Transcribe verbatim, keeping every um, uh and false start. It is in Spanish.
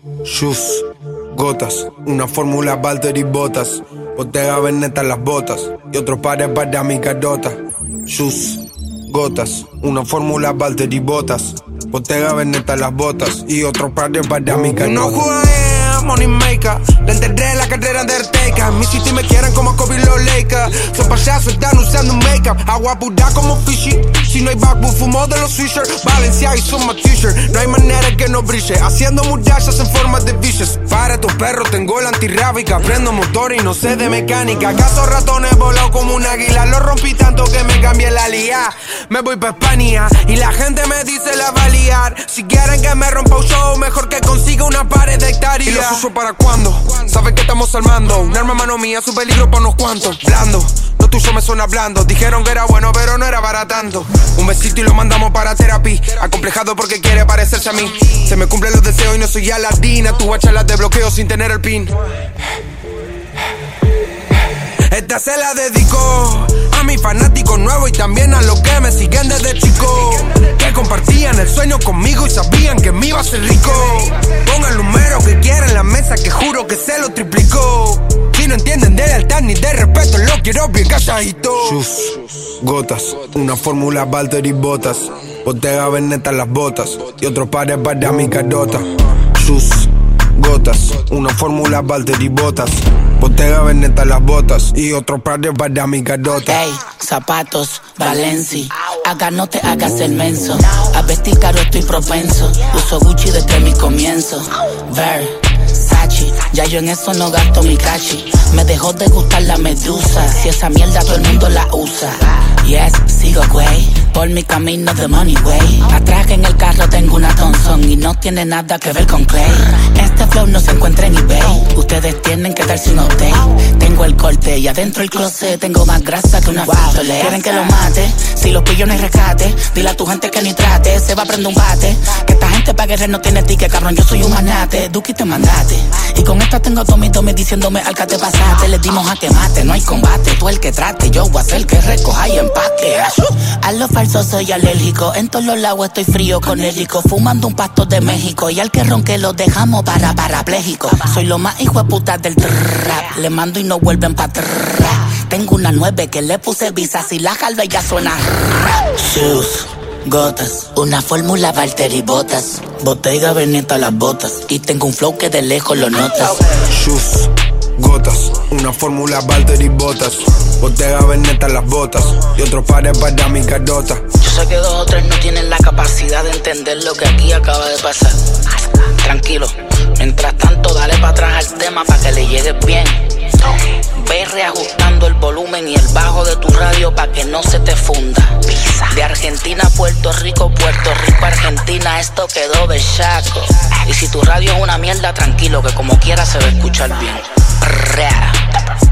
Shoes, gotas, una fórmula Valtteri Bottas, Bottega Veneta las botas y otros pares para mi carota. Shoes, gotas, una fórmula Valtteri Bottas, Bottega Veneta las botas y otros pares para mi carota. No jugué, money maker, le enterré la carrera de Arteca. Mi city me quieren como Kobe y los Lakers. Son payasos, están usando make-up, agua pura como fishy. Si no hay backbook, fumo de los swishers. Valencia y son my t-shirt, no hay manera que no brille. Haciendo murallas en forma de biches. Para tus perros tengo la antirrábica. Prendo motor y no sé de mecánica. Caso ratones volado como un águila. Lo rompí tanto que me cambié la liga. Me voy pa' España y la gente me dice la va a liar. Si quieren que me rompa un show, mejor que consiga una pared de hectárea. ¿Y los uso para cuándo? Saben que estamos armando un arma mano mía, su peligro pa' unos cuantos. Blando, lo tuyo me suena blando. Dijeron que era bueno, pero no era baratando. Un besito y lo mandamos para terapia. Acomplejado porque quiere parecerse a mí. Se me cumplen los deseos y no soy Aladina. Tu guacha las desbloqueo sin tener el pin. Esta se la dedico a mis fanáticos nuevos y también a los que me siguen desde chico, que compartían el sueño conmigo y sabían que me iba a ser rico. Pongan el número que quieran en la mesa, que juro que se lo triplicó. Si no entienden de lealtad ni de respeto, lo quiero bien calladito. Shoes, gotas, una fórmula Valtteri Bottas, Bottega Veneta las botas y otros pares para mi carota. Shoes, gotas, una fórmula Valtteri Bottas, Bottega Veneta las botas y otros pares para mi carota. Ey, zapatos, Valenci, acá no te hagas el menso. A vestir caro estoy propenso, uso Gucci desde mi comienzo. Versace, ya yo en eso no gasto mi cachi. Me dejó de gustar la medusa, si esa mierda todo el mundo la usa. Yes, sigo güey, por mi camino de money way. Atrás en el carro tengo una Thompson y no tiene nada que ver con Clay. Este flow no se encuentra en eBay, ustedes tienen que darse un update. Tengo el corte y adentro el closet tengo más grasa que una fistole. Quieren que lo mate, si los pillo no hay rescate. Dile a tu gente que ni trate, se va a prender un bate. Que esta gente pa' guerrer no tiene ticket, cabrón, yo soy un magnate. Duki te mandate, y con esta tengo Tommy Tommy diciéndome al que te pasaste. Les dimos a que mate, no hay combate, tú el que trate. Yo voy a hacer que recoja y empate. A lo falso soy alérgico, en todos los lados estoy frío con el rico. Fumando un pasto de México y al que ronque lo dejamos para parapléjico. Soy lo más hijo de puta del trap, le mando y no vuelven pa' atrás. Tengo una nueve que le puse visa, si la jalva ya suena rap. Shoes, gotas, una fórmula Valtteri Bottas, Bottega Veneta las botas y tengo un flow que de lejos lo notas. Shoes, gotas, una fórmula Valtteri Bottas, Bottega Veneta las botas y otros pares para mi carota. Yo sé que dos o tres no tienen la capacidad de entender lo que aquí acaba de pasar. Tranquilo, mientras tanto dale para atrás al tema para que le llegue bien. Ve reajustando el volumen y el bajo de tu radio para que no se te funda. De Argentina a Puerto Rico, Puerto Rico a Argentina, esto quedó bellaco. Y si tu radio es una mierda, tranquilo que como quiera se va a escuchar bien.